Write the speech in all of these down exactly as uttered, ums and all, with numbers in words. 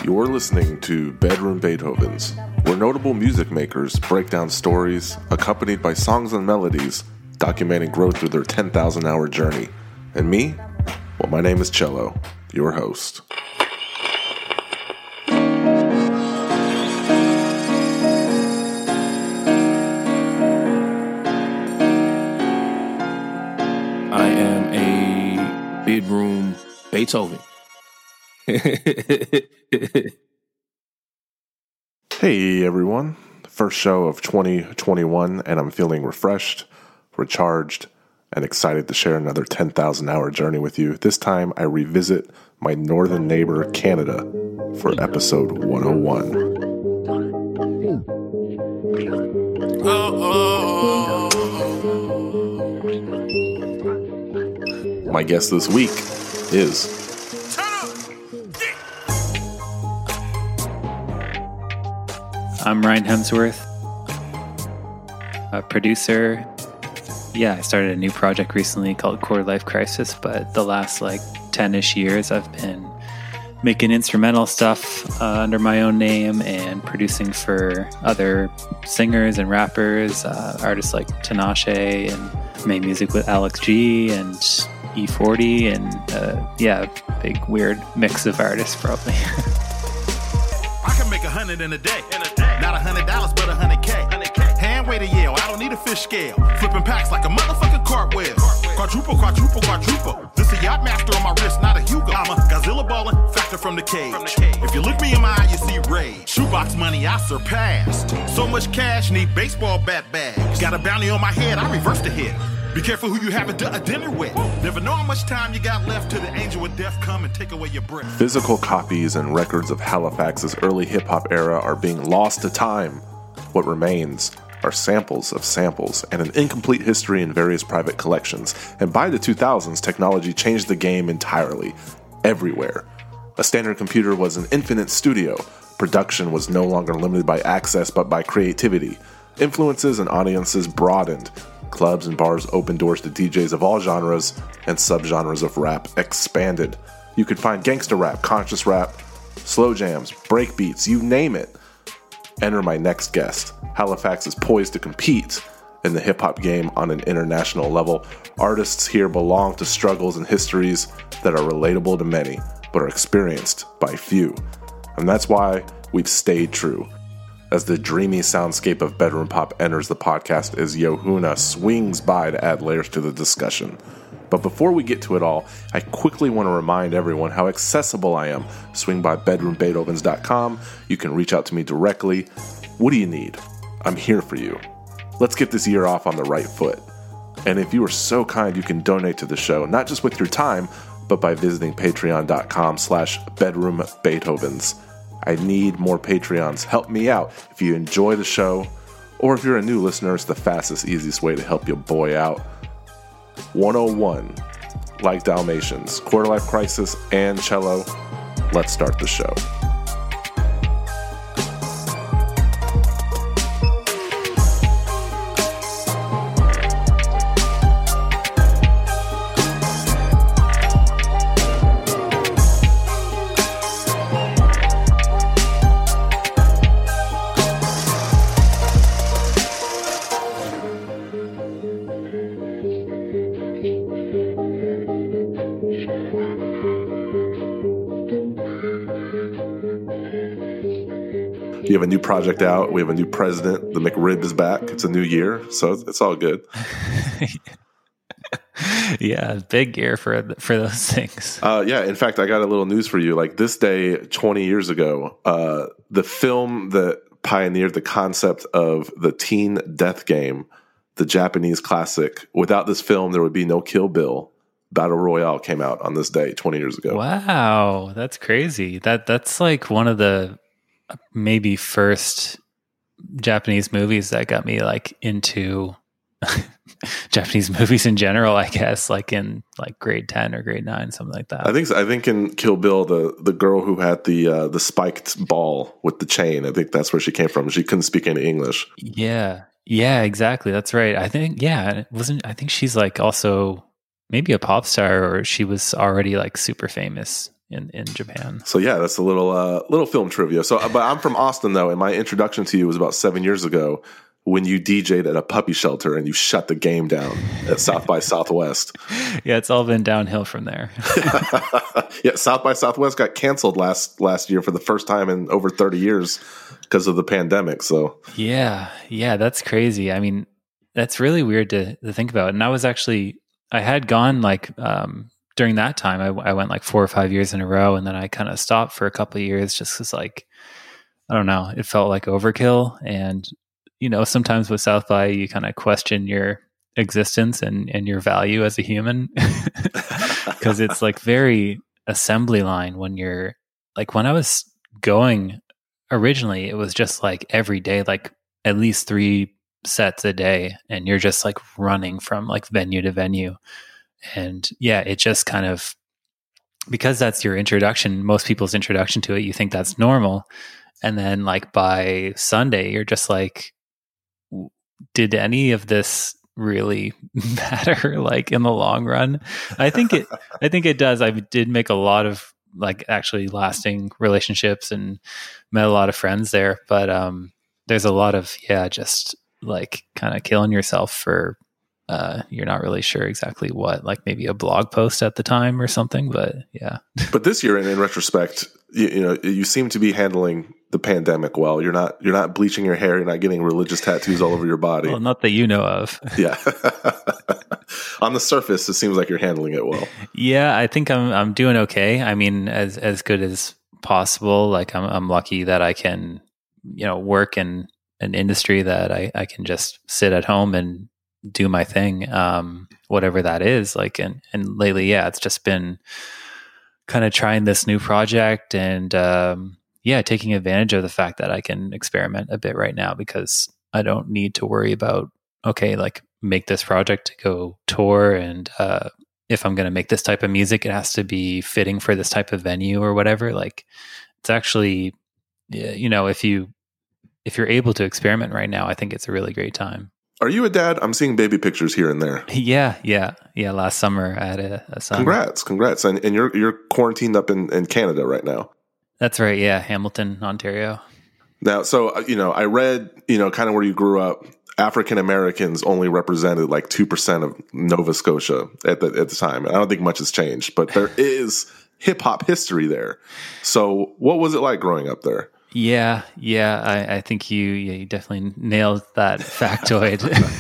You're listening to Bedroom Beethovens, where notable music makers break down stories accompanied by songs and melodies documenting growth through their ten thousand hour journey. And me? Well, my name is Cello, your host. I am a bedroom Beethoven. Hey everyone, first show of twenty twenty-one, and I'm feeling refreshed, recharged, and excited to share another ten thousand hour journey with you. This time I revisit my northern neighbor, Canada, for episode one oh one. My guest this week is... I'm Ryan Hemsworth, a producer. Yeah, I started a new project recently called Quarter Life Crisis, but the last like ten-ish years I've been making instrumental stuff uh, under my own name and producing for other singers and rappers, uh, artists like Tinashe, and made music with Alex G and E forty, and uh, yeah, big weird mix of artists probably. I can make a hundred in a day. In a day. Not a hundred dollars, but a hundred K. Hand weight a Yale, I don't need a fish scale. Flipping packs like a motherfucking cartwheel. Quadruple, quadruple, quadruple. This a yacht master on my wrist, not a Hugo. I'm a Godzilla ballin', factor from the cage. From the cage. If you look me in my eye, you see rage. Shoebox money, I surpassed. So much cash, need baseball bat bags. Got a bounty on my head, I reversed the hit. Be careful who you have a, d- a dinner with. Never know how much time you got left till the angel of death come and take away your breath. Physical copies and records of Halifax's early hip-hop era are being lost to time. What remains are samples of samples and an incomplete history in various private collections. And by the two thousands, technology changed the game entirely, everywhere. A standard computer was an infinite studio. Production was no longer limited by access but by creativity. Influences and audiences broadened. Clubs and bars opened doors to D Js of all genres, and subgenres of rap expanded. You could find gangsta rap, conscious rap, slow jams, break beats, you name it. Enter my next guest. Halifax is poised to compete in the hip-hop game on an international level. Artists here belong to struggles and histories that are relatable to many, but are experienced by few. And that's why we've stayed true. As the dreamy soundscape of bedroom pop enters the podcast as Yohuna swings by to add layers to the discussion. But before we get to it all, I quickly want to remind everyone how accessible I am. Swing by bedroom beethovens dot com. You can reach out to me directly. What do you need? I'm here for you. Let's get this year off on the right foot. And if you are so kind, you can donate to the show, not just with your time, but by visiting patreon.com slash bedroombeethovens. I need more Patreons. Help me out. If you enjoy the show, or if you're a new listener, it's the fastest, easiest way to help your boy out. one oh one, like Dalmatians, Quarter Life Crisis, and Cello. Let's start the show. You have a new project out. We have a new president. The McRib is back. It's a new year, so it's, it's all good. Yeah, big year for for those things. Uh, yeah, in fact, I got a little news for you. Like this day, twenty years ago, uh, the film that pioneered the concept of the teen death game, the Japanese classic. Without this film, there would be no Kill Bill. Battle Royale came out on this day twenty years ago. Wow, that's crazy. That that's like one of the maybe first Japanese movies that got me like into Japanese movies in general, I guess, like in like grade ten or grade nine, something like that. I think so. I think in Kill Bill, the the girl who had the uh, the spiked ball with the chain, I think that's where she came from. She couldn't speak any English. Yeah, yeah, exactly. That's right. I think yeah, it wasn't. I think she's like also maybe a pop star, or she was already like super famous in, in Japan. So yeah, that's a little uh, little film trivia. So, but I'm from Austin though, and my introduction to you was about seven years ago when you D J'd at a puppy shelter and you shut the game down at South by Southwest. Yeah, it's all been downhill from there. Yeah, South by Southwest got canceled last last year for the first time in over thirty years because of the pandemic. So yeah, yeah, that's crazy. I mean, that's really weird to, to think about. And I was actually, I had gone like um, during that time, I, I went like four or five years in a row, and then I kind of stopped for a couple of years just because, like, I don't know, it felt like overkill. And you know, sometimes with South by, you kind of question your existence and, and your value as a human because it's like very assembly line when you're like, when I was going originally, it was just like every day, like at least three sets a day. And you're just like running from like venue to venue. And yeah, it just kind of, because that's your introduction, most people's introduction to it, you think that's normal. And then like by Sunday, you're just like, did any of this really matter like in the long run? I think it I think it does. I did make a lot of like actually lasting relationships and met a lot of friends there, but um there's a lot of yeah just like kind of killing yourself for uh you're not really sure exactly what, like maybe a blog post at the time or something, but yeah. But this year, in, in retrospect, you, you know, you seem to be handling the pandemic well. You're not you're not bleaching your hair. You're not getting religious tattoos all over your body. Well, not that you know of. Yeah. On the surface, it seems like you're handling it well. Yeah, I think I'm I'm doing okay. I mean, as as good as possible. Like I'm I'm lucky that I can, you know, work in an industry that I, I can just sit at home and do my thing, um, whatever that is. Like, and, and lately, yeah, it's just been kind of trying this new project and, um, yeah, taking advantage of the fact that I can experiment a bit right now because I don't need to worry about, okay, like make this project to go tour. And, uh, if I'm going to make this type of music, it has to be fitting for this type of venue or whatever. Like it's actually, you know, if you, if you're able to experiment right now, I think it's a really great time. Are you a dad? I'm seeing baby pictures here and there. Yeah, yeah, yeah. Last summer I had a, a son. Congrats, congrats. And, and you're you're quarantined up in, in Canada right now. That's right. Yeah, Hamilton, Ontario. Now, so, you know, I read, you know, kind of where you grew up, African Americans only represented like two percent of Nova Scotia at the at the time. I don't think much has changed, but there is hip hop history there. So what was it like growing up there? Yeah, yeah, I, I think you yeah, you definitely nailed that factoid.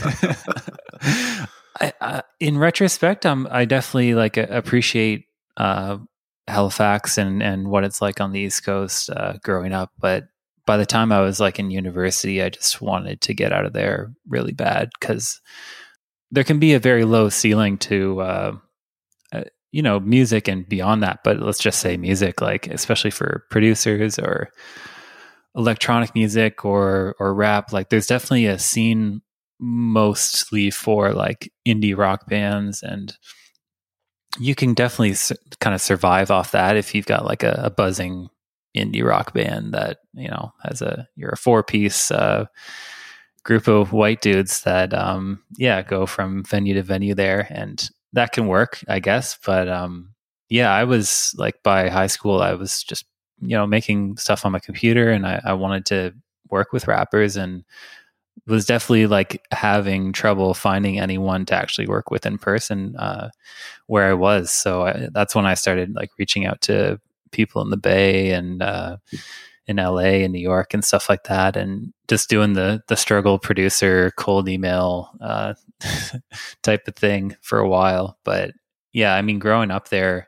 I, I, in retrospect, um, I definitely like appreciate uh, Halifax and, and what it's like on the East Coast uh, growing up. But by the time I was like in university, I just wanted to get out of there really bad because there can be a very low ceiling to uh, uh, you know, music and beyond that. But let's just say music, like especially for producers or electronic music or or rap, like there's definitely a scene mostly for like indie rock bands, and you can definitely su- kind of survive off that if you've got like a, a buzzing indie rock band that, you know, has a you're a four piece uh group of white dudes that um yeah go from venue to venue there, and that can work, I guess. But um yeah, I was like by high school I was just, you know, making stuff on my computer, and I, I wanted to work with rappers, and was definitely like having trouble finding anyone to actually work with in person uh, where I was. So I, that's when I started like reaching out to people in the Bay and uh, in L A and New York and stuff like that, and just doing the the struggle producer cold email uh, type of thing for a while. But yeah, I mean, growing up there,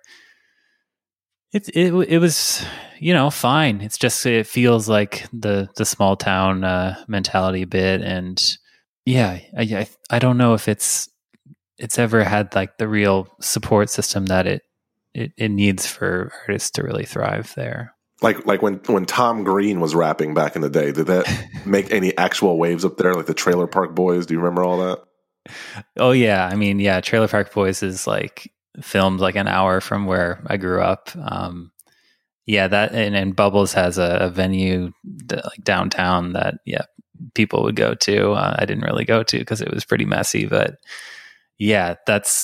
It, it it was, you know, fine. It's just, it feels like the, the small town uh, mentality a bit. And yeah, I, I I don't know if it's it's ever had like the real support system that it, it, it needs for artists to really thrive there. Like like when, when Tom Green was rapping back in the day, did that make any actual waves up there? Like the Trailer Park Boys? Do you remember all that? Oh, yeah. I mean, yeah, Trailer Park Boys is like filmed like an hour from where I grew up. Um, yeah, that and, and Bubbles has a, a venue that, like downtown that yeah people would go to. Uh, I didn't really go to because it was pretty messy, but yeah, that's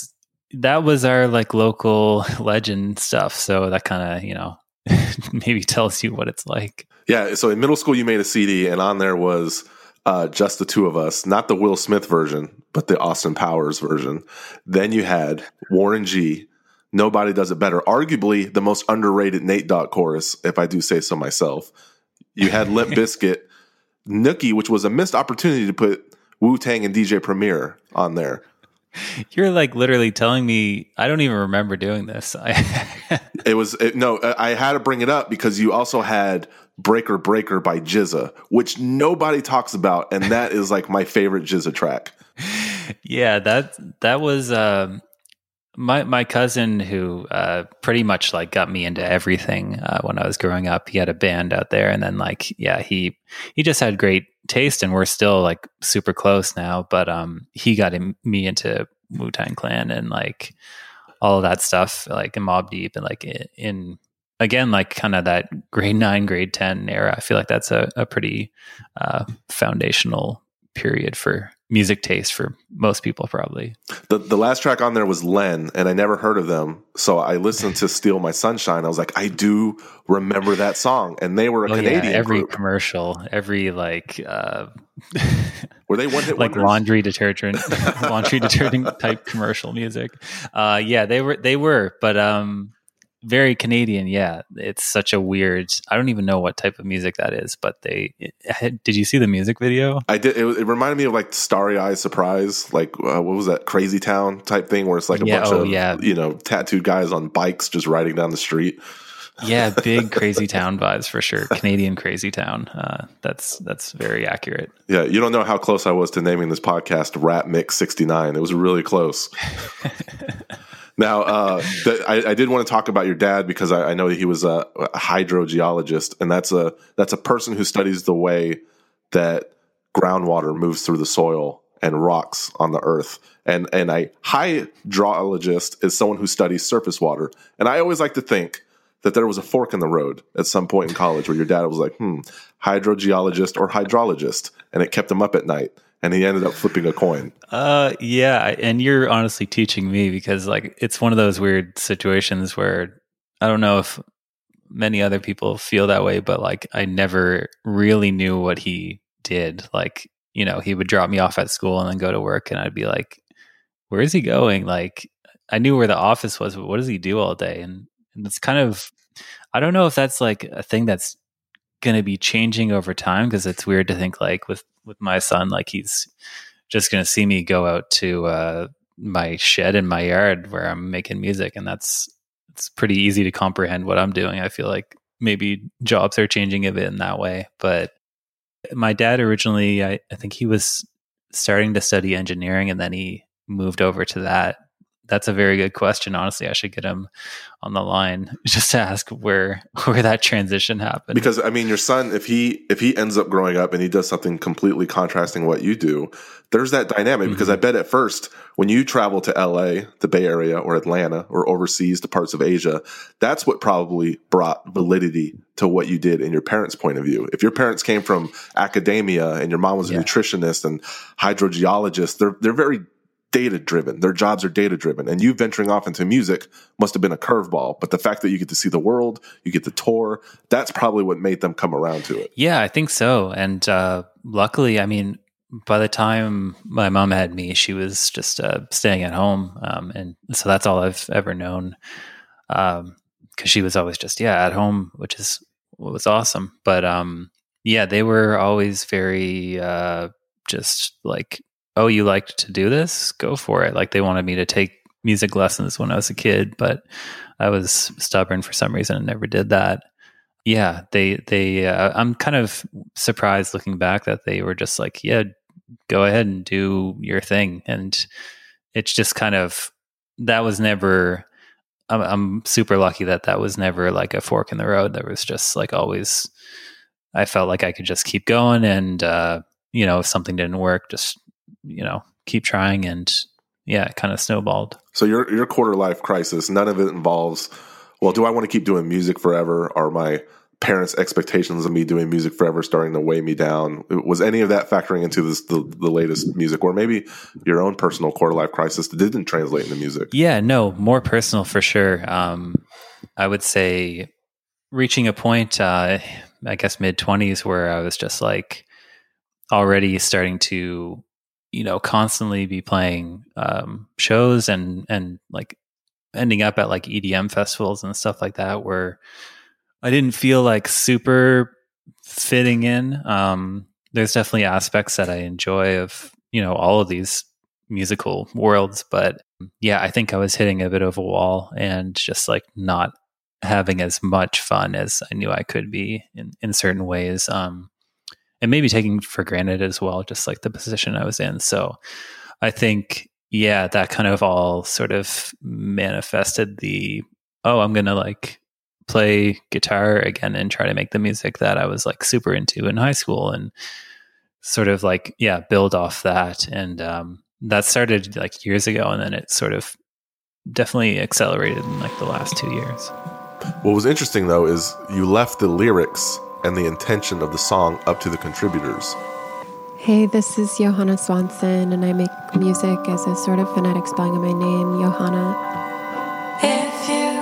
that was our like local legend stuff. So that kind of, you know, maybe tells you what it's like. Yeah. So in middle school, you made a C D, and on there was uh, Just the Two of Us, not the Will Smith version, but the Austin Powers version. Then you had Warren G, Nobody Does It Better, arguably the most underrated Nate Dogg chorus, if I do say so myself. You had Limp Bizkit, Nookie, which was a missed opportunity to put Wu-Tang and D J Premier on there. You're like literally telling me I don't even remember doing this. it was it, no, I had to bring it up because you also had Breaker Breaker by G Z A, which nobody talks about, and that is like my favorite G Z A track. Yeah, that that was um, my my cousin who uh, pretty much like got me into everything uh, when I was growing up. He had a band out there, and then like yeah, he he just had great taste, and we're still like super close now. But um, he got in, me into Wu-Tang Clan and like all of that stuff, like in Mobb Deep, and like in, in again like kind of that grade nine, grade ten era. I feel like that's a, a pretty uh, foundational period for music taste for most people, probably. The the last track on there was Len, and I never heard of them, so I listened to Steal My Sunshine. I was like, I do remember that song, and they were a oh, Canadian yeah, every group. Commercial, every like uh, were they one hit like wonders? laundry detergent, laundry detergent type commercial music. Uh, yeah, they were they were, but um. Very Canadian, yeah. It's such a weird. I don't even know what type of music that is, but they. It, did you see the music video? I did. It, it reminded me of like Starry Eyes Surprise, like uh, what was that Crazy Town type thing, where it's like a yeah, bunch oh, of yeah. you know tattooed guys on bikes just riding down the street. Yeah, big Crazy Town vibes for sure. Canadian Crazy Town. Uh, that's that's very accurate. Yeah, you don't know how close I was to naming this podcast Rap Mix sixty-nine. It was really close. Now, uh, th- I, I did want to talk about your dad because I, I know that he was a, a hydrogeologist, and that's a that's a person who studies the way that groundwater moves through the soil and rocks on the earth. And and a hydrologist is someone who studies surface water. And I always like to think that there was a fork in the road at some point in college where your dad was like, hmm, hydrogeologist or hydrologist, and it kept him up at night. And he ended up flipping a coin. Uh, yeah, and you're honestly teaching me because, like, it's one of those weird situations where I don't know if many other people feel that way, but like, I never really knew what he did. Like, you know, he would drop me off at school and then go to work, and I'd be like, "Where is he going?" Like, I knew where the office was, but what does he do all day? And, and it's kind of, I don't know if that's like a thing that's going to be changing over time, because it's weird to think like with with my son, like he's just going to see me go out to uh my shed in my yard where I'm making music, and that's it's pretty easy to comprehend what I'm doing. I feel like maybe jobs are changing a bit in that way. But my dad originally, I, I think he was starting to study engineering, and then he moved over to that. That's a very good question. Honestly, I should get him on the line just to ask where where that transition happened. Because I mean, your son, if he if he ends up growing up and he does something completely contrasting what you do, there's that dynamic. Mm-hmm. Because I bet at first, when you travel to L A, the Bay Area, or Atlanta, or overseas to parts of Asia, that's what probably brought validity to what you did in your parents' point of view. If your parents came from academia and your mom was a yeah. nutritionist and hydrogeologist, they're they're very data driven. Their jobs are data driven. And you venturing off into music must have been a curveball. But the fact that you get to see the world, you get to tour, that's probably what made them come around to it. Yeah, I think so. And uh, luckily, I mean, by the time my mom had me, she was just uh, staying at home. Um, and so that's all I've ever known. Um, cause she was always just, yeah, at home, which is, was awesome. But um, yeah, they were always very uh, just like, oh, you liked to do this? Go for it. Like they wanted me to take music lessons when I was a kid, but I was stubborn for some reason and never did that. Yeah, they, they, uh, I'm kind of surprised looking back that they were just like, yeah, go ahead and do your thing. And it's just kind of, that was never, I'm, I'm super lucky that that was never like a fork in the road. There was just like always, I felt like I could just keep going. And, uh, you know, if something didn't work, just, you know, keep trying. And yeah, it kind of snowballed. So your your quarter life crisis, none of it involves, well, do I want to keep doing music forever? Are my parents' expectations of me doing music forever starting to weigh me down. Was any of that factoring into this the, the latest music, or maybe your own personal quarter life crisis that didn't translate into music? Yeah, no, more personal for sure. Um, I would say reaching a point, uh, I guess mid twenties, where I was just like already starting to, you know, constantly be playing um, shows and and like ending up at like E D M festivals and stuff like that, where I didn't feel like super fitting in. Um, there's definitely aspects that I enjoy of, you know, all of these musical worlds, but yeah, I think I was hitting a bit of a wall and just like not having as much fun as I knew I could be in, in certain ways. Um, and maybe taking for granted as well, just like the position I was in. So I think, yeah, that kind of all sort of manifested the, oh, I'm going to like play guitar again and try to make the music that I was like super into in high school, and sort of like, yeah, build off that. And um, that started like years ago, and then it sort of definitely accelerated in like the last two years. What was interesting though is you left the lyrics and the intention of the song up to the contributors. Hey, this is Johanna Swanson, and I make music as a sort of phonetic spelling of my name, Johanna. If you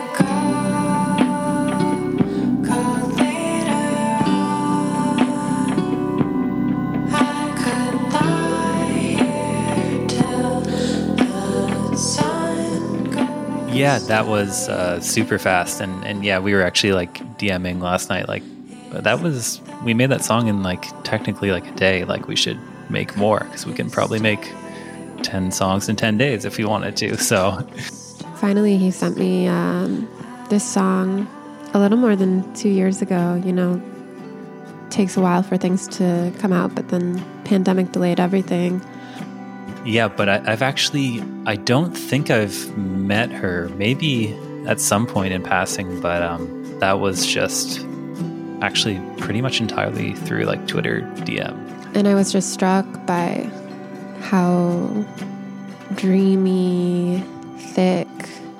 Yeah, that was uh, super fast, and and yeah, we were actually like DMing last night. Like that was we made that song in like technically like a day. Like we should make more because we can probably make ten songs in ten days if we wanted to. So finally, he sent me um, this song a little more than two years ago. You know, it takes a while for things to come out, but then pandemic delayed everything. Yeah, but I, I've actually, I don't think I've met her, maybe at some point in passing, but um, that was just actually pretty much entirely through like Twitter D M. And I was just struck by how dreamy, thick,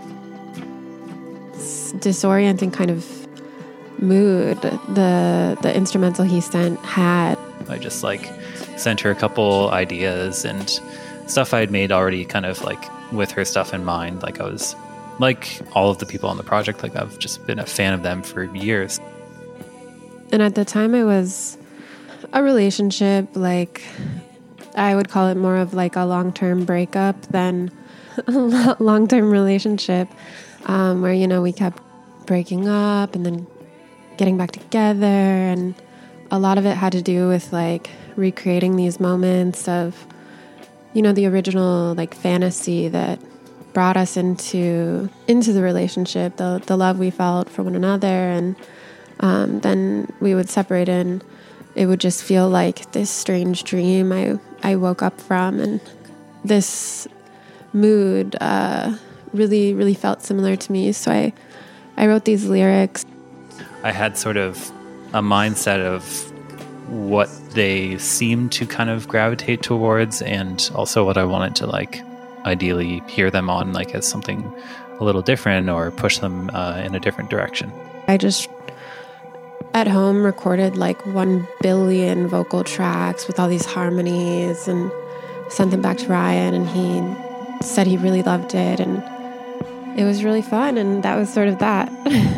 disorienting kind of mood the the instrumental he sent had. I just like sent her a couple ideas and stuff I had made already, kind of like with her stuff in mind. Like I was like all of the people on the project, like I've just been a fan of them for years. And at the time it was a relationship, like I would call it more of like a long-term breakup than a long-term relationship, um, where, you know, we kept breaking up and then getting back together. And a lot of it had to do with like recreating these moments of, you know, the original like fantasy that brought us into into the relationship, the the love we felt for one another, and um, then we would separate, and it would just feel like this strange dream I I woke up from, and this mood uh, really really felt similar to me. So I I wrote these lyrics. I had sort of a mindset of what they seemed to kind of gravitate towards, and also what I wanted to like ideally hear them on, like as something a little different or push them uh, in a different direction. I just at home recorded like one billion vocal tracks with all these harmonies and sent them back to Ryan, and he said he really loved it, and it was really fun, and that was sort of that.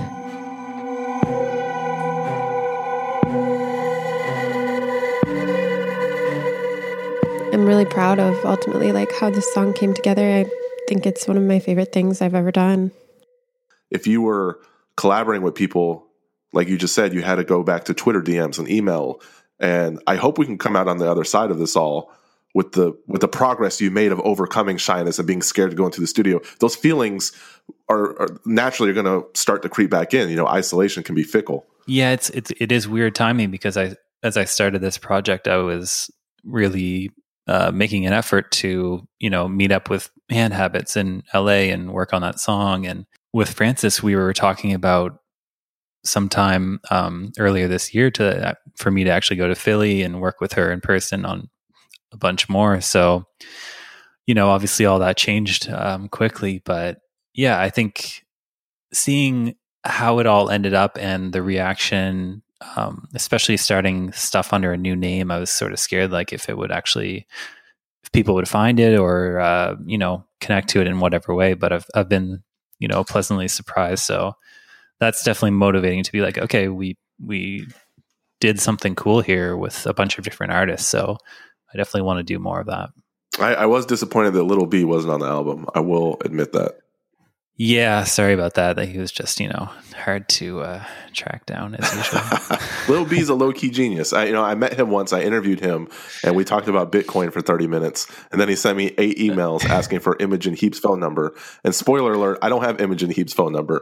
I'm really proud of ultimately like how this song came together. I think it's one of my favorite things I've ever done. If you were collaborating with people, like you just said, you had to go back to Twitter D Ms and email. And I hope we can come out on the other side of this all with the with the progress you made of overcoming shyness and being scared to go into the studio. Those feelings are, are naturally going to start to creep back in. You know, isolation can be fickle. Yeah, it's it's it is weird timing, because I as I started this project, I was really Uh, making an effort to, you know, meet up with Hand Habits in L A and work on that song. And with Frances, we were talking about sometime um, earlier this year to for me to actually go to Philly and work with her in person on a bunch more. So, you know, obviously all that changed um, quickly. But yeah, I think seeing how it all ended up and the reaction, um, especially starting stuff under a new name, I was sort of scared, like if it would actually, if people would find it or, uh, you know, connect to it in whatever way. But I've, I've been, you know, pleasantly surprised. So that's definitely motivating to be like, okay, we, we did something cool here with a bunch of different artists. So I definitely want to do more of that. I, I was disappointed that Little B wasn't on the album. I will admit that. Yeah, sorry about that. That he was just, you know, hard to uh, track down as usual. Lil B's a low key genius. I, you know, I met him once. I interviewed him, and we talked about Bitcoin for thirty minutes. And then he sent me eight emails asking for Imogen Heap's phone number. And spoiler alert, I don't have Imogen Heap's phone number.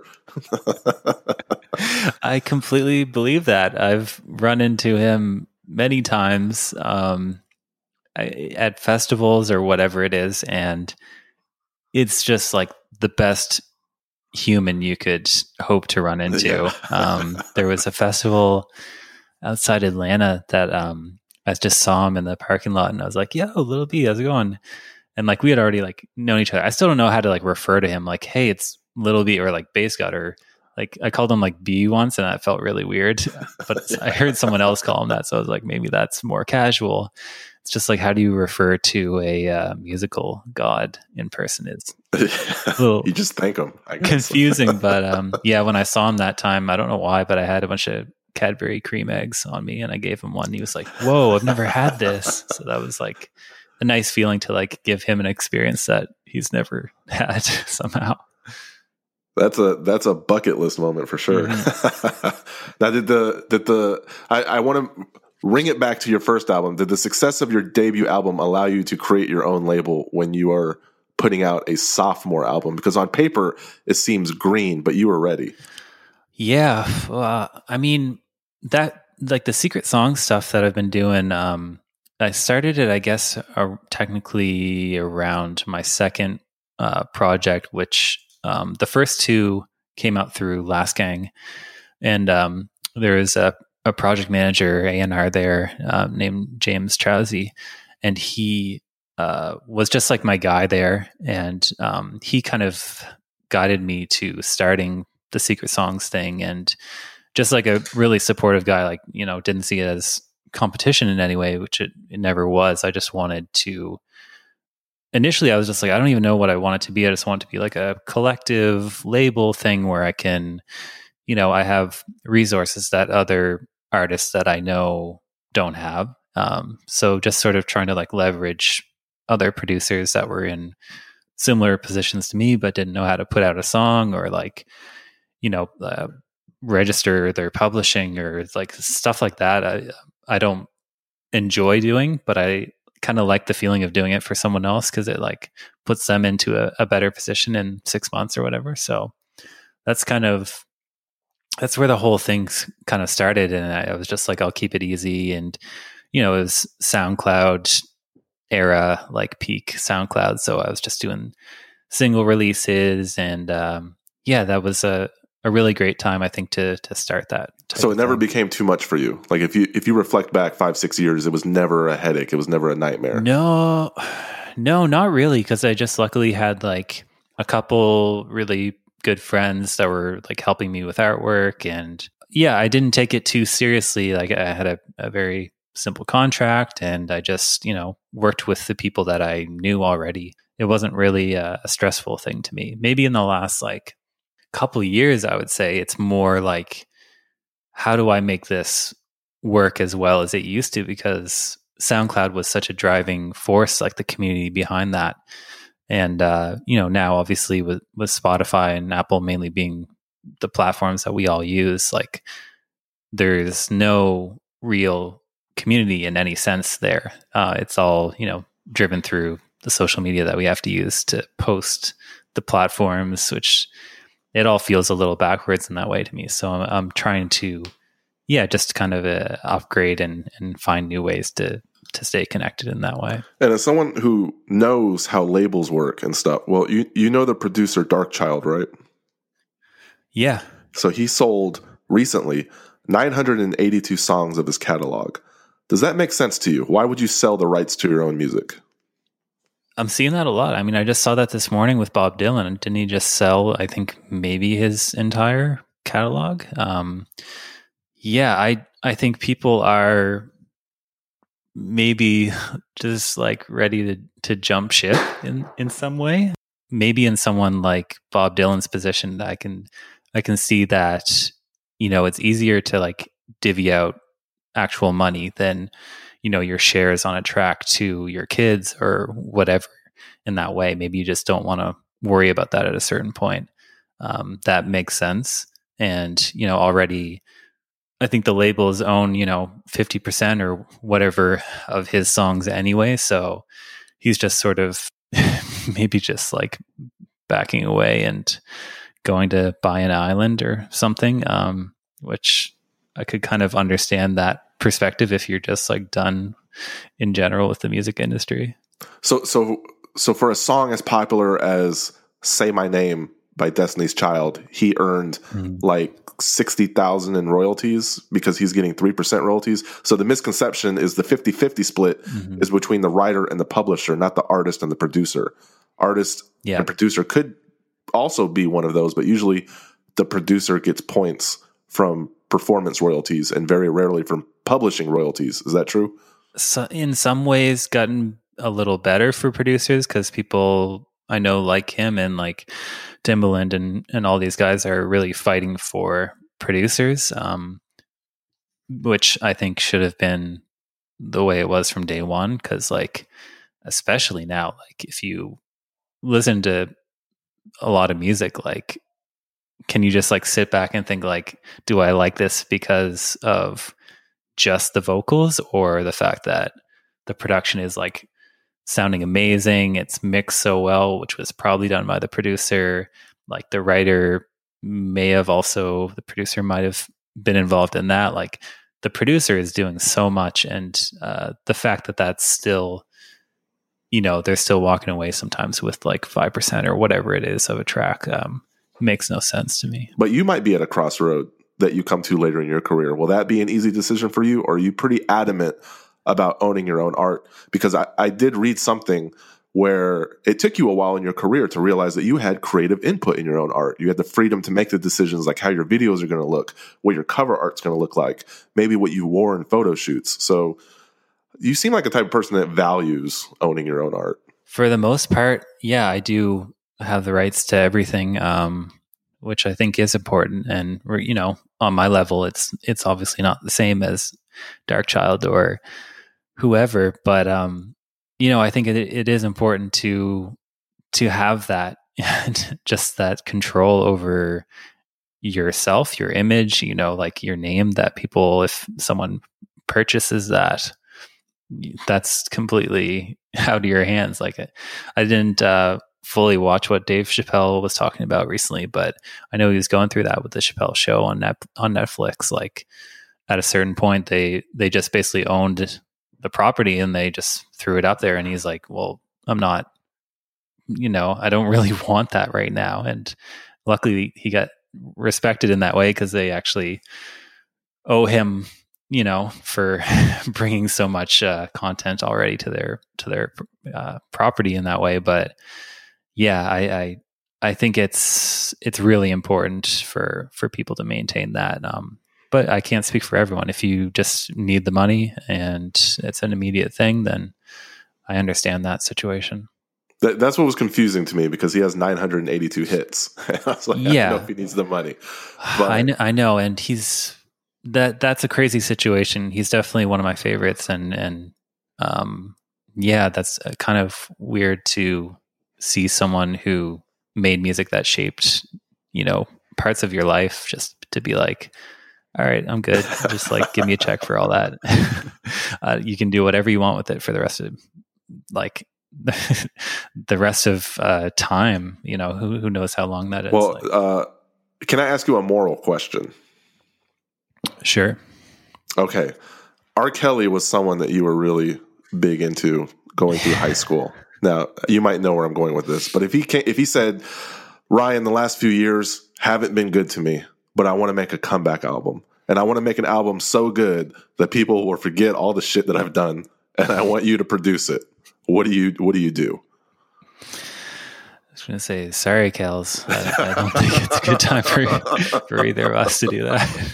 I completely believe that. I've run into him many times um, I, at festivals or whatever it is, and it's just like the best human you could hope to run into. Yeah. um, there was a festival outside Atlanta that um, I just saw him in the parking lot, and I was like, "Yo, Little B, how's it going?" And like we had already like known each other. I still don't know how to like refer to him, like, "Hey, it's Little B," or like Bass God, or like I called him like B once, and that felt really weird. But yeah. I heard someone else call him that, so I was like, maybe that's more casual. It's just like, how do you refer to a uh, musical god in person? Is a little you just thank him. I guess. Confusing, but um, yeah, when I saw him that time, I don't know why, but I had a bunch of Cadbury cream eggs on me, and I gave him one. And he was like, "Whoa, I've never had this." So that was like a nice feeling to like give him an experience that he's never had somehow. That's a that's a bucket list moment for sure. Mm-hmm. Now, did the did the I, I want to ring it back to your first album. Did the success of your debut album allow you to create your own label when you are putting out a sophomore album? Because on paper it seems green, but you were ready. Yeah, uh, I mean that like the secret song stuff that I've been doing. Um, I started it, I guess, uh, technically around my second uh, project, which. Um, the first two came out through Last Gang, and um, there is a, a project manager, A and R there, uh, named James Trousey, and he uh, was just like my guy there, and um, he kind of guided me to starting the Secret Songs thing, and just like a really supportive guy, like, you know, didn't see it as competition in any way, which it, it never was. I just wanted to Initially, I was just like, I don't even know what I want it to be. I just want it to be like a collective label thing where I can, you know, I have resources that other artists that I know don't have. Um, so just sort of trying to like leverage other producers that were in similar positions to me, but didn't know how to put out a song or like, you know, uh, register their publishing or like stuff like that. I, I don't enjoy doing, but I kind of like the feeling of doing it for someone else because it like puts them into a, a better position in six months or whatever. So that's kind of that's where the whole thing's kind of started. And I, I was just like, I'll keep it easy. And, you know, it was SoundCloud era, like peak SoundCloud. So I was just doing single releases. And um, yeah, that was a, a really great time, I think, to to start that. So it never thing. became too much for you. Like if you if you reflect back five, six years, it was never a headache. It was never a nightmare. No, no, not really. Because I just luckily had like a couple really good friends that were like helping me with artwork. And yeah, I didn't take it too seriously. Like I had a, a very simple contract and I just, you know, worked with the people that I knew already. It wasn't really a, a stressful thing to me. Maybe in the last like couple years, I would say it's more like, how do I make this work as well as it used to? Because SoundCloud was such a driving force, like the community behind that. And, uh, you know, now obviously with, with Spotify and Apple mainly being the platforms that we all use, like there's no real community in any sense there. Uh, it's all, you know, driven through the social media that we have to use to post the platforms, which it all feels a little backwards in that way to me. So I'm, I'm trying to, yeah, just kind of uh, upgrade and, and find new ways to, to stay connected in that way. And as someone who knows how labels work and stuff, well, you, you know the producer Darkchild, right? Yeah. So he sold recently nine hundred eighty-two songs of his catalog. Does that make sense to you? Why would you sell the rights to your own music? I'm seeing that a lot. I mean, I just saw that this morning with Bob Dylan. Didn't he just sell, I think, maybe his entire catalog. Um, yeah, I I think people are maybe just like ready to to jump ship in in some way. Maybe in someone like Bob Dylan's position, I can I can see that, you know, it's easier to like divvy out actual money than, you know, your shares on a track to your kids or whatever. In that way, maybe you just don't want to worry about that at a certain point. Um, that makes sense. And, you know, already I think the labels own, you know, fifty percent or whatever of his songs anyway. So he's just sort of maybe just like backing away and going to buy an island or something, um, which I could kind of understand that perspective if you're just like done in general with the music industry. So, so, so for a song as popular as "Say My Name" by Destiny's Child, he earned mm. like sixty thousand in royalties because he's getting three percent royalties. So the misconception is the fifty-fifty split mm-hmm. is between the writer and the publisher, not the artist and the producer. Artist yeah. and producer could also be one of those, but usually the producer gets points from performance royalties and very rarely from publishing royalties. Is that true? So in some ways gotten a little better for producers because people I know like him and like Timbaland and, and all these guys are really fighting for producers, um, which I think should have been the way it was from day one. Because like, especially now, like if you listen to a lot of music, like, can you just like sit back and think like, do I like this because of just the vocals or the fact that the production is like sounding amazing, it's mixed so well, which was probably done by the producer. Like the writer may have also, the producer might have been involved in that. Like the producer is doing so much. And uh, the fact that that's still, you know, they're still walking away sometimes with like five percent or whatever it is of a track um, makes no sense to me. But you might be at a crossroad that you come to later in your career. Will that be an easy decision for you? Or are you pretty adamant about owning your own art? Because I, I did read something where it took you a while in your career to realize that you had creative input in your own art. You had the freedom to make the decisions like how your videos are going to look, what your cover art's going to look like, maybe what you wore in photo shoots. So you seem like a type of person that values owning your own art. For the most part, yeah, I do have the rights to everything, um, which I think is important. And, you know, on my level, it's it's obviously not the same as Darkchild or whoever, but um, you know, I think it, it is important to to have that, just that control over yourself, your image, you know, like your name. That people, if someone purchases that, that's completely out of your hands. Like I didn't uh, fully watch what Dave Chappelle was talking about recently, but I know he was going through that with the Chappelle Show on net on Netflix. Like at a certain point, they they just basically owned the property and they just threw it up there. And he's like, well, I'm not, you know, I don't really want that right now. And luckily he got respected in that way because they actually owe him, you know, for bringing so much uh, content already to their to their uh, property in that way. But yeah, I, I I think it's it's really important for for people to maintain that. Um, but I can't speak for everyone. If you just need the money and it's an immediate thing, then I understand that situation. That, that's what was confusing to me because he has nine hundred eighty-two hits. I was like, yeah. I don't know if he needs the money. But I know, I know, and he's that. That's a crazy situation. He's definitely one of my favorites, and and um, yeah, that's kind of weird to see someone who made music that shaped, you know, parts of your life just to be like, all right, I'm good. Just like give me a check for all that. uh, you can do whatever you want with it for the rest of like the rest of uh, time. You know, who who knows how long that is. Well, like, uh, can I ask you a moral question? Sure. Okay. R. Kelly was someone that you were really big into going through high school. Now, you might know where I'm going with this, but if he came, if he said, Ryan, the last few years haven't been good to me, but I want to make a comeback album, and I want to make an album so good that people will forget all the shit that I've done, and I want you to produce it. What do you What do you do? was going to say, sorry, Kels. I, I don't think it's a good time for, for either of us to do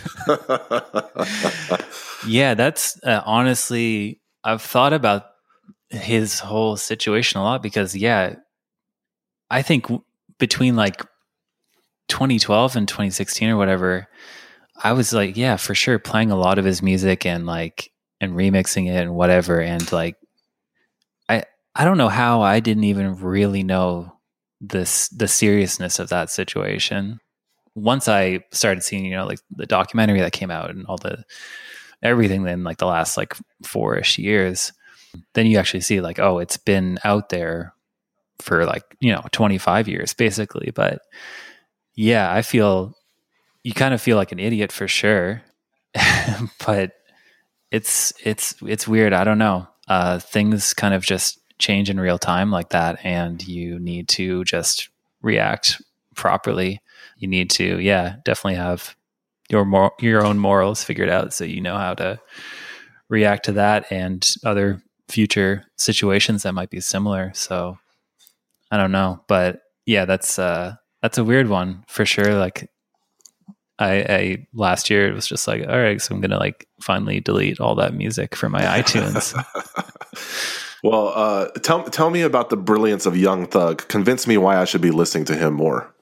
that. Yeah, that's uh, honestly, I've thought about his whole situation a lot because, yeah, I think w- between like twenty twelve and twenty sixteen or whatever, I was like, yeah, for sure, playing a lot of his music and like, and remixing it and whatever. And like, I, I don't know how I didn't even really know this, the seriousness of that situation. Once I started seeing, you know, like the documentary that came out and all the, everything in like the last like four-ish years, then you actually see like, oh, it's been out there for like, you know, twenty-five years basically. But yeah, I feel, you kind of feel like an idiot for sure, but it's, it's, it's weird. I don't know. Uh, things kind of just change in real time like that. And you need to just react properly. You need to, yeah, definitely have your mor- your own morals figured out so you know how to react to that and other future situations that might be similar. So I don't know, but yeah, that's uh that's a weird one for sure. Like I, I last year it was just like, all right, so I'm gonna like finally delete all that music from my iTunes. Well, uh, tell tell me about the brilliance of Young Thug. Convince me why I should be listening to him more.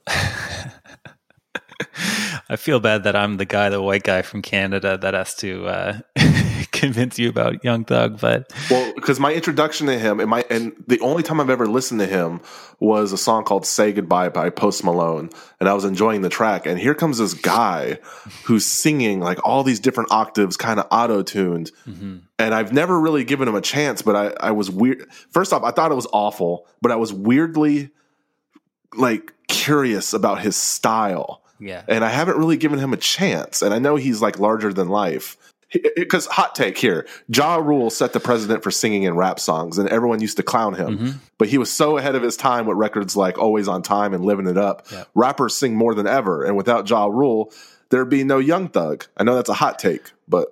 I feel bad that I'm the guy, the white guy from Canada that has to uh, convince you about Young Thug, but well, because my introduction to him and my and the only time I've ever listened to him was a song called "Say Goodbye" by Post Malone, and I was enjoying the track. And here comes this guy who's singing like all these different octaves, kind of auto tuned. Mm-hmm. And I've never really given him a chance, but I, I was weird. First off, I thought it was awful, but I was weirdly like curious about his style. Yeah. And I haven't really given him a chance. And I know he's like larger than life. Because hot take here, Ja Rule set the precedent for singing in rap songs, and everyone used to clown him. Mm-hmm. But he was so ahead of his time with records like Always on Time and Living It Up. Yep. Rappers sing more than ever. And without Ja Rule, there'd be no Young Thug. I know that's a hot take, but...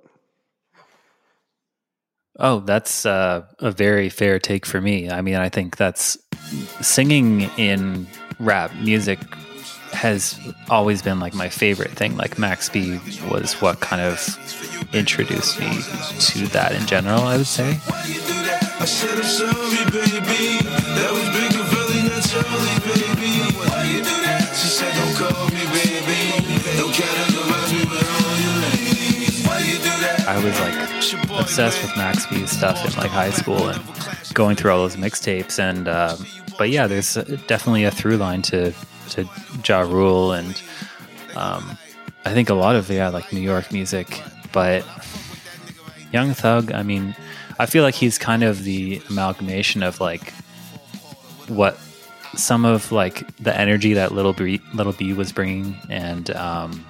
Oh, that's uh, a very fair take for me. I mean, I think that's singing in rap music has always been like my favorite thing. Like Max B was what kind of introduced me to that in general, I would say. I said I'm sorry, baby. That was big and really not sorry, baby. Why you do that? She said don't call me, baby. Don't categorize me with all your ladies. Why you do that? I was like obsessed with Max B's stuff in like high school and going through all those mixtapes. And uh, but yeah, there's definitely a through line to to Ja Rule and um, I think a lot of yeah like New York music. But Young Thug, I mean, I feel like he's kind of the amalgamation of like what some of like the energy that Little B, Little B was bringing, and um,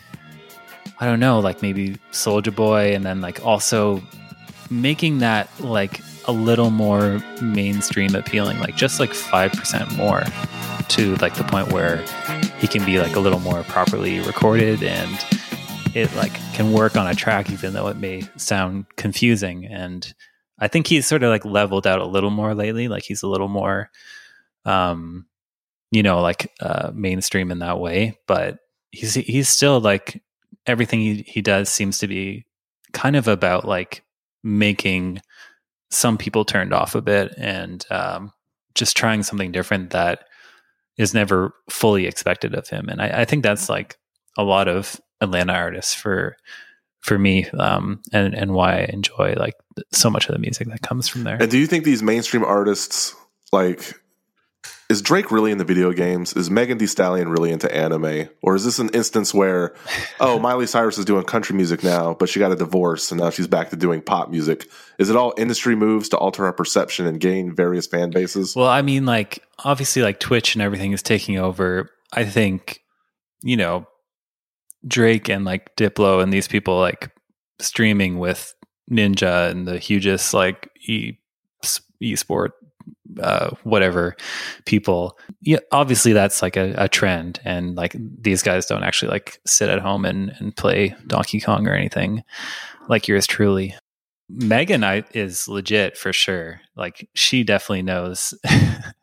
I don't know, like maybe Soulja Boy, and then like also making that like a little more mainstream appealing, like just like five percent more, to like the point where he can be like a little more properly recorded and it like can work on a track even though it may sound confusing. And I think he's sort of like leveled out a little more lately. Like he's a little more, um, you know, like uh, mainstream in that way, but he's, he's still like everything he, he does seems to be kind of about like making some people turned off a bit and um, just trying something different that is never fully expected of him. And I, I think that's like a lot of Atlanta artists for for me, um, and and why I enjoy like so much of the music that comes from there. And do you think these mainstream artists, like, is Drake really into video games? Is Megan Thee Stallion really into anime? Or is this an instance where, oh, Miley Cyrus is doing country music now, but she got a divorce and now she's back to doing pop music? Is it all industry moves to alter our perception and gain various fan bases? Well, I mean, like, obviously, like, Twitch and everything is taking over. I think, you know, Drake and, like, Diplo and these people, like, streaming with Ninja and the hugest, like, e- e-sport uh whatever people, yeah, obviously that's like a, a trend, and like these guys don't actually like sit at home and, and play Donkey Kong or anything like yours truly. Megan I is legit for sure. Like she definitely knows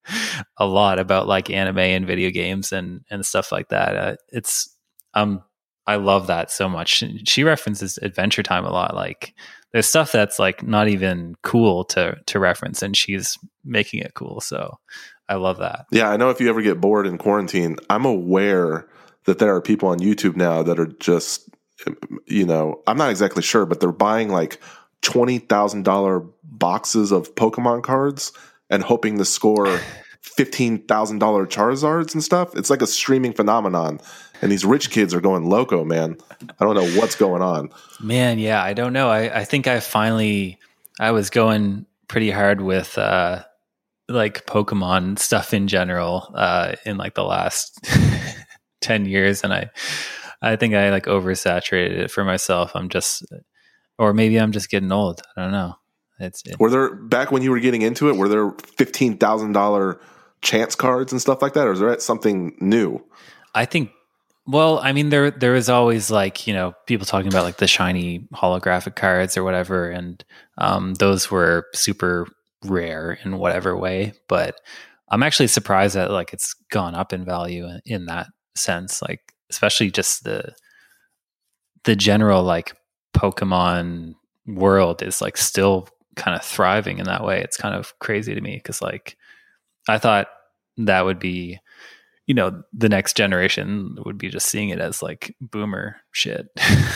a lot about like anime and video games and and stuff like that. Uh, it's um I love that so much. She references Adventure Time a lot. Like there's stuff that's like not even cool to to reference, and she's making it cool. So I love that. Yeah, I know if you ever get bored in quarantine, I'm aware that there are people on YouTube now that are just, you know, I'm not exactly sure, but they're buying like twenty thousand dollars boxes of Pokemon cards and hoping to score fifteen thousand dollars Charizards and stuff. It's like a streaming phenomenon. And these rich kids are going loco, man. I don't know what's going on. Man, yeah, I don't know. I, I think I finally, I was going pretty hard with uh, like Pokemon stuff in general uh, in like the last ten years. And I, I think I like oversaturated it for myself. I'm just, or maybe I'm just getting old. I don't know. It's it, Were there, back when you were getting into it, were there fifteen thousand dollars chance cards and stuff like that? Or is that something new? I think, well, I mean, there there is always like, you know, people talking about like the shiny holographic cards or whatever. And um, those were super rare in whatever way. But I'm actually surprised that like it's gone up in value in, in that sense. Like, especially just the the general like Pokemon world is like still kind of thriving in that way. It's kind of crazy to me because like I thought that would be, you know, the next generation would be just seeing it as like boomer shit.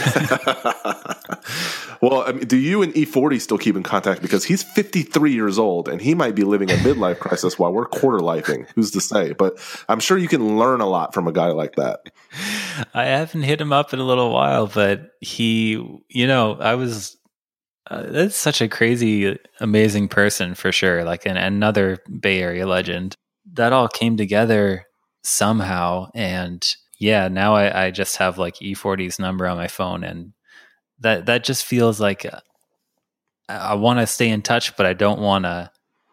Well, I mean, do you and E forty still keep in contact? Because he's fifty-three years old and he might be living a midlife crisis while we're quarter lifing. Who's to say? But I'm sure you can learn a lot from a guy like that. I haven't hit him up in a little while, but he, you know, I was, uh, that's such a crazy, amazing person for sure. Like an, another Bay Area legend. That all came together somehow. And yeah, now I, I just have like E forty's number on my phone, and that, that just feels like uh, I want to stay in touch, but I don't want to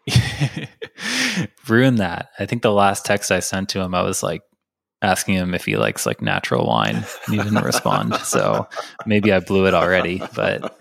ruin that. I think the last text I sent to him, I was like asking him if he likes like natural wine, and he didn't respond. So maybe I blew it already, but,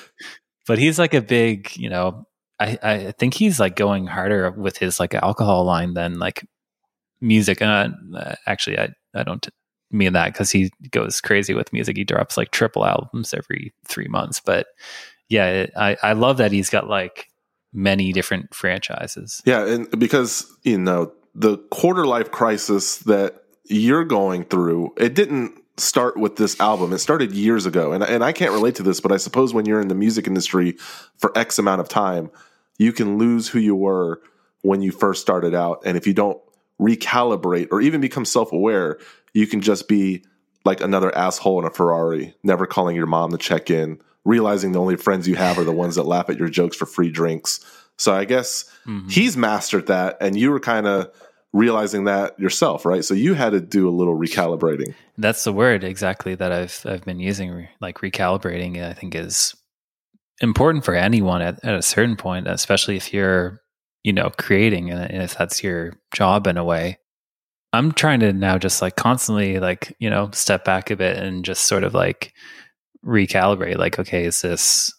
but he's like a big, you know, I, I think he's like going harder with his like alcohol line than like music. And uh, actually, I, I don't mean that because he goes crazy with music. He drops like triple albums every three months. But yeah, it, I, I love that he's got like many different franchises. Yeah, and because, you know, the quarter life crisis that you're going through, it didn't start with this album. It started years ago. And, and I can't relate to this, but I suppose when you're in the music industry for X amount of time, you can lose who you were when you first started out. And if you don't recalibrate or even become self-aware, you can just be like another asshole in a Ferrari, never calling your mom to check in, realizing the only friends you have are the ones that laugh at your jokes for free drinks. So I guess mm-hmm. he's mastered that, and you were kind of realizing that yourself, right? So you had to do a little recalibrating. That's the word exactly that I've I've been using. Like recalibrating, I think is important for anyone at, at a certain point, especially if you're, you know, creating and if that's your job in a way. I'm trying to now just like constantly like, you know, step back a bit and just sort of like recalibrate. Like, okay, is this,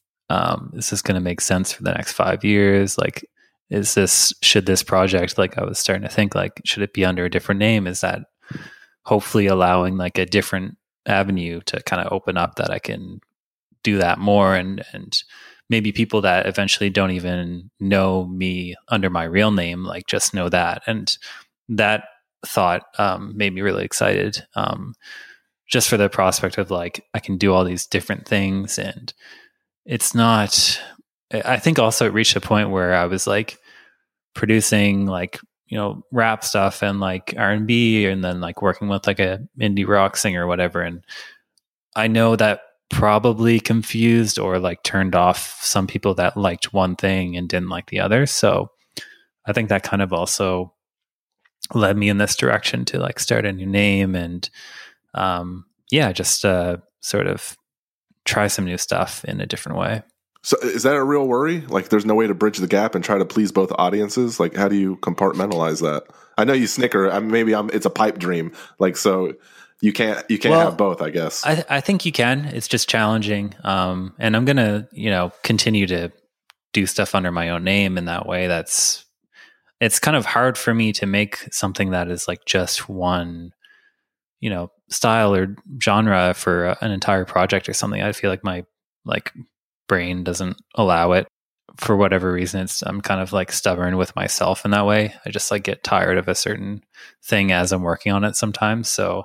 um, is this going to make sense for the next five years? Like, is this, should this project, like I was starting to think like, should it be under a different name? Is that hopefully allowing like a different avenue to kind of open up that I can do that more, and, and maybe people that eventually don't even know me under my real name, like just know that. And that thought um, made me really excited, um, just for the prospect of like, I can do all these different things. And it's not, I think also it reached a point where I was like producing like, you know, rap stuff and like R and B, and then like working with like a indie rock singer or whatever. And I know that probably confused or like turned off some people that liked one thing and didn't like the other. So I think that kind of also led me in this direction to like start a new name and um yeah just uh sort of try some new stuff in a different way. So is that a real worry? Like there's no way to bridge the gap and try to please both audiences? Like how do you compartmentalize that? I know you snicker. I mean, maybe I'm it's a pipe dream. Like so you can't you can't well, have both, I guess. I I think you can. It's just challenging. Um and I'm gonna, you know, continue to do stuff under my own name in that way. That's it's kind of hard for me to make something that is like just one, you know, style or genre for an entire project or something. I feel like my like brain doesn't allow it for whatever reason. It's, I'm kind of like stubborn with myself in that way. I just like get tired of a certain thing as I'm working on it sometimes. So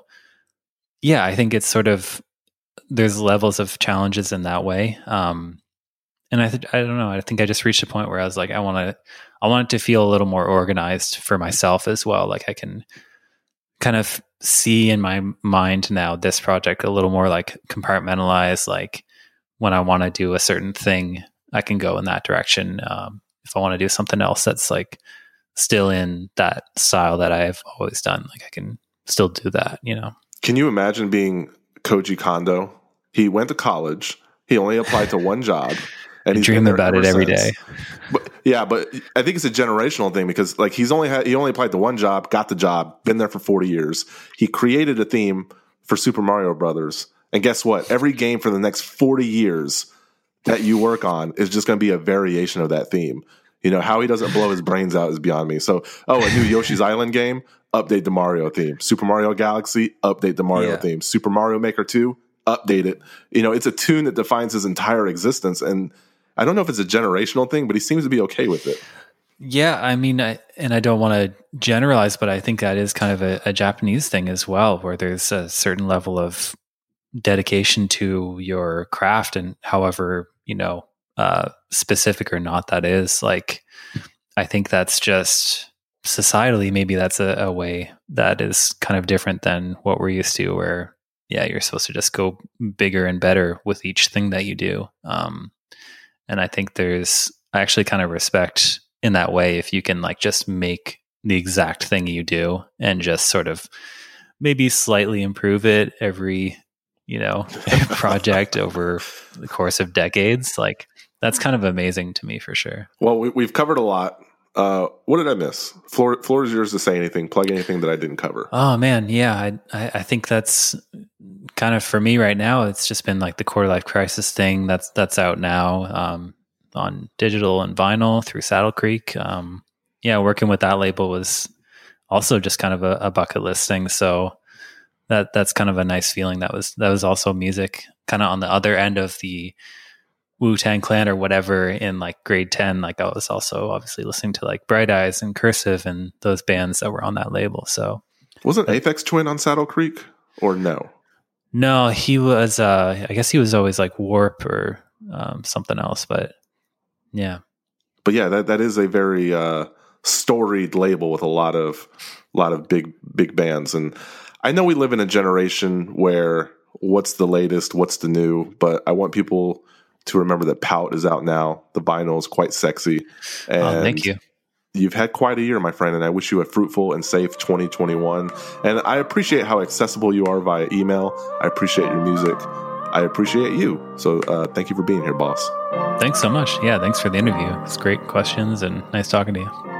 yeah, I think it's sort of, there's levels of challenges in that way. Um, and I, th- I don't know. I think I just reached a point where I was like, I want to, I want it to feel a little more organized for myself as well. Like I can kind of see in my mind now this project a little more like compartmentalized. Like when I want to do a certain thing, I can go in that direction. Um, if I want to do something else that's like still in that style that I've always done, like I can still do that, you know? Can you imagine being Koji Kondo? He went to college. He only applied to one job. And he's dream about it every since. day. But yeah, but I think it's a generational thing because like he's only had, he only applied to one job, got the job, been there for forty years. He created a theme for Super Mario Brothers. And guess what? Every game for the next forty years that you work on is just going to be a variation of that theme. You know, how he doesn't blow his brains out is beyond me. So, oh, a new Yoshi's Island game, update the Mario theme. Super Mario Galaxy, update the Mario yeah. theme. Super Mario Maker two, update it. You know, it's a tune that defines his entire existence. And I don't know if it's a generational thing, but he seems to be okay with it. Yeah, I mean, I, and I don't want to generalize, but I think that is kind of a, a Japanese thing as well, where there's a certain level of dedication to your craft, and however, you know, uh, specific or not that is. Like, I think that's just societally, maybe that's a, a way that is kind of different than what we're used to, where, yeah, you're supposed to just go bigger and better with each thing that you do. Um, And I think there's, I actually kind of respect in that way if you can like just make the exact thing you do and just sort of maybe slightly improve it every, you know, project over the course of decades. Like that's kind of amazing to me for sure. Well, we, we've covered a lot. Uh, what did I miss? Floor, floor is yours to say anything, plug anything that I didn't cover. Oh man. Yeah. I, I, I think that's kind of for me right now. It's just been like the Quarter Life Crisis thing that's, that's out now, um, on digital and vinyl through Saddle Creek. Um, yeah. Working with that label was also just kind of a, a bucket list thing. So that, that's kind of a nice feeling. That was, that was also music kind of on the other end of the Wu-Tang Clan or whatever in like grade ten. Like I was also obviously listening to like Bright Eyes and Cursive and those bands that were on that label. So wasn't Aphex Twin on Saddle Creek or no? No, he was, uh, I guess he was always like Warp or um, something else, but yeah. But yeah, that, that is a very uh, storied label with a lot of, lot of big, big bands. And I know we live in a generation where what's the latest, what's the new, but I want people to remember that Pout is out now. The vinyl is quite sexy. And oh, thank you. You've had quite a year, my friend, and I wish you a fruitful and safe twenty twenty-one. And I appreciate how accessible you are via email. I appreciate your music. I appreciate you. So uh, thank you for being here, boss. Thanks so much. Yeah, thanks for the interview. It's great questions and nice talking to you.